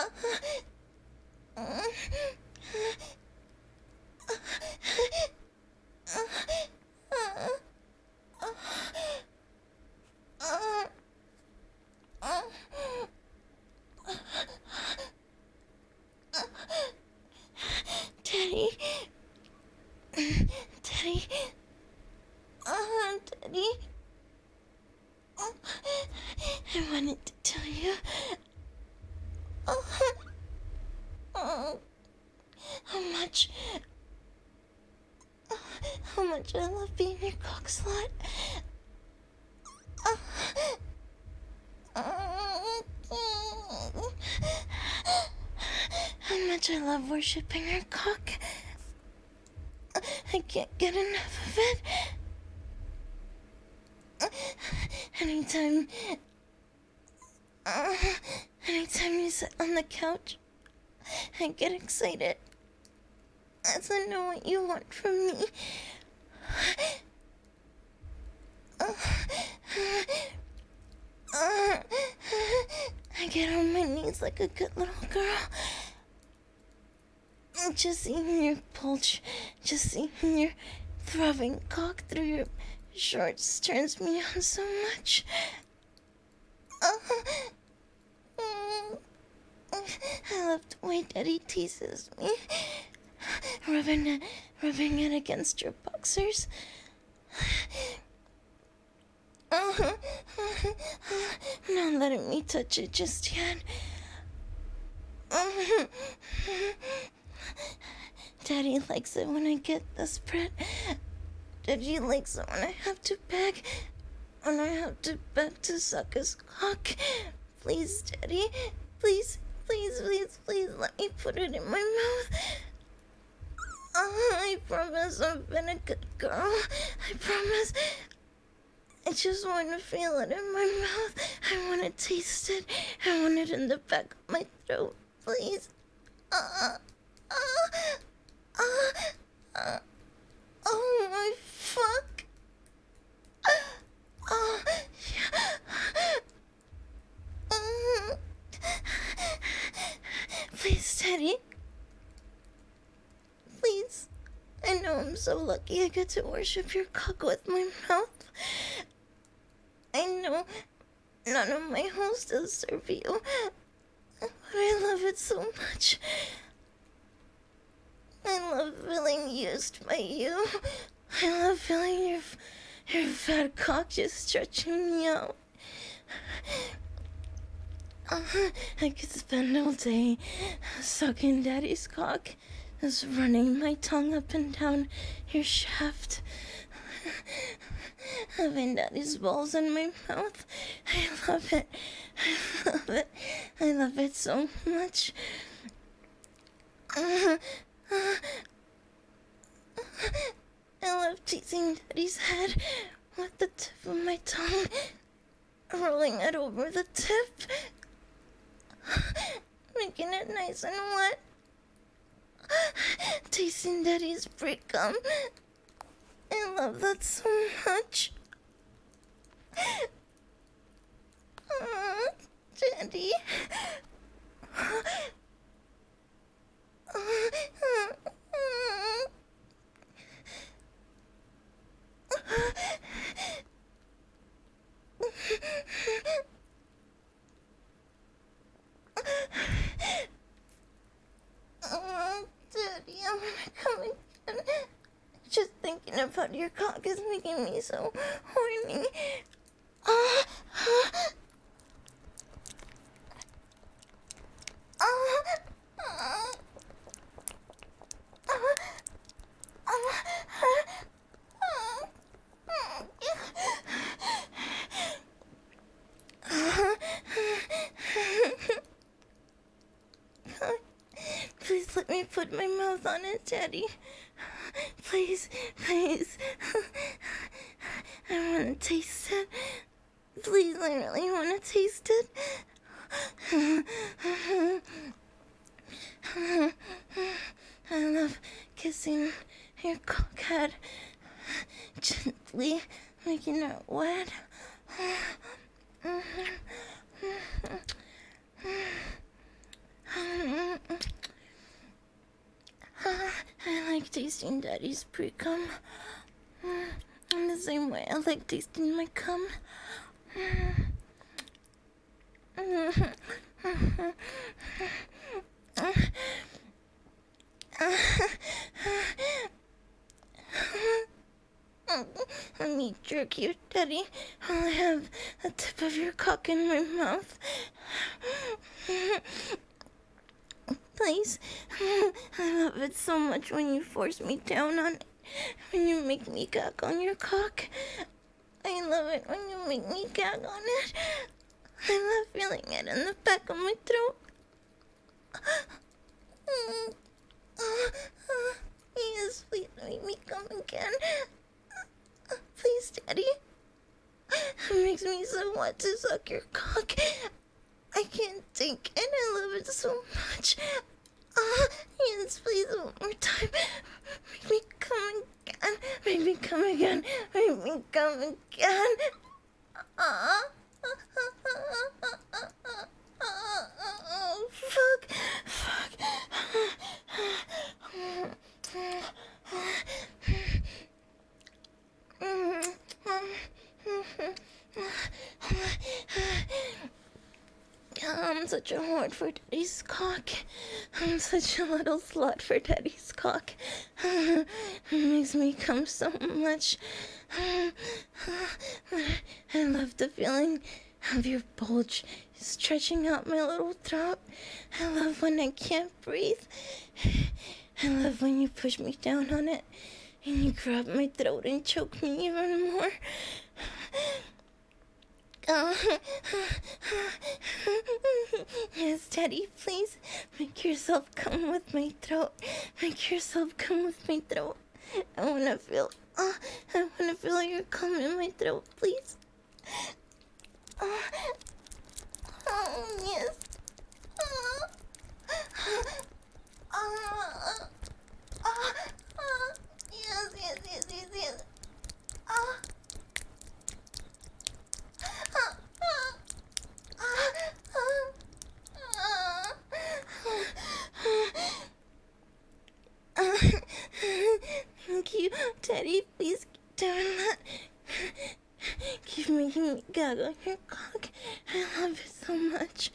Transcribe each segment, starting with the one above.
Daddy. Daddy. Daddy. I wanted to tell you how much I love being your cock slut. How much I love worshipping your cock. I can't get enough of it. Anytime you sit on the couch, I get excited as I know what you want from me. I get on my knees like a good little girl. Just seeing your bulge, just seeing your throbbing cock through your shorts turns me on so much. I love the way Daddy teases me, rubbing it against your boxers. Not letting me touch it just yet. Daddy likes it when I get desperate. Daddy likes it when I have to beg. When I have to beg to suck his cock. Please, Daddy. Please, please, please, please let me put it in my mouth. I promise I've been a good girl. I promise. I just want to feel it in my mouth. I want to taste it. I want it in the back of my throat. Please. Oh my fuck. Please, Teddy. Please. I know I'm so lucky I get to worship your cock with my mouth. I know none of my hostels serve you, but I love it so much. I love feeling used by you. I love feeling your fat cock just stretching me out. I could spend all day sucking Daddy's cock, just running my tongue up and down your shaft, having Daddy's balls in my mouth. I love it. I love it. I love it so much. I love teasing Daddy's head with the tip of my tongue, rolling it over the tip, making it nice and wet, tasting Daddy's pre-cum. I love that so much. Daddy. Daddy, I'm gonna come again. Just thinking about your cock is making me so horny. Please let me put my mouth on it, Daddy. Please, please. I want to taste it. Please, I really want to taste it. I love kissing your cockhead, gently making it wet. tasting Daddy's pre-cum. In the same way I like tasting my cum. Let me jerk you, Daddy. I'll have the tip of your cock in my mouth. Please. I love it so much when you force me down on it. When you make me gag on your cock. I love it when you make me gag on it. I love feeling it in the back of my throat. Yes, please make me come again. Please, Daddy. It makes me so want to suck your cock. I can't take it. I love it so much. Yes, please, one more time. Make me come again. Make me come again. Make me come again. Oh, fuck. I'm such a whore for Daddy's cock. I'm such a little slut for Daddy's cock. It makes me come so much. I love the feeling of your bulge stretching out my little throat. I love when I can't breathe. I love when you push me down on it and you grab my throat and choke me even more. Yes, Daddy, please make yourself come with my throat. Make yourself come with my throat. I wanna feel your cum in my throat, please. Yes. Yes. Thank you, Daddy. Please keep doing that. Keep making me gag on your cock. I love it so much.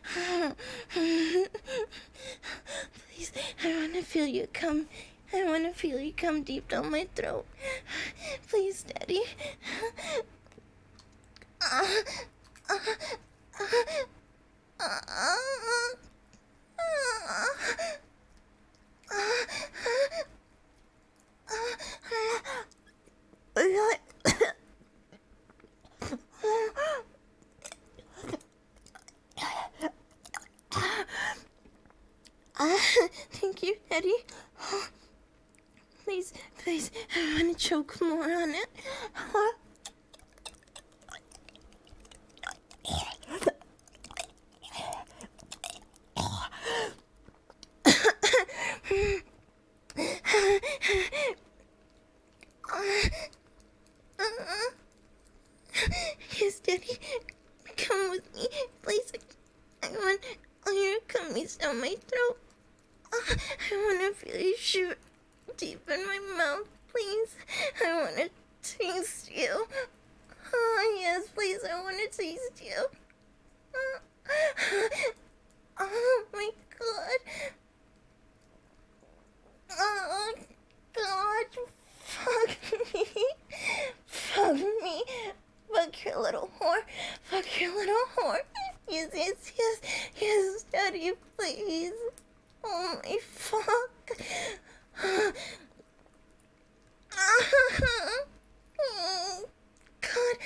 Please, I wanna feel you come. I wanna feel you come deep down my throat. Please, Daddy. Thank you, Daddy. Please, I want to choke more on it. Yes, Daddy, come with me, please. I want all your cummies down my throat. I want to feel you shoot deep in my mouth, please. I want to taste you. Oh, yes, please, I want to taste you. Oh, my God. Oh, God. Fuck me. Fuck me. Fuck your little whore. Fuck your little whore. Yes, Daddy, please. Oh, my fuck. God.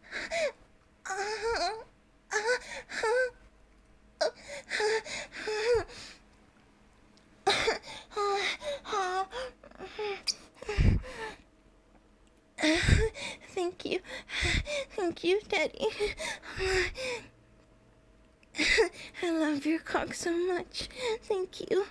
Thank you, Daddy. I love your cock so much. Thank you.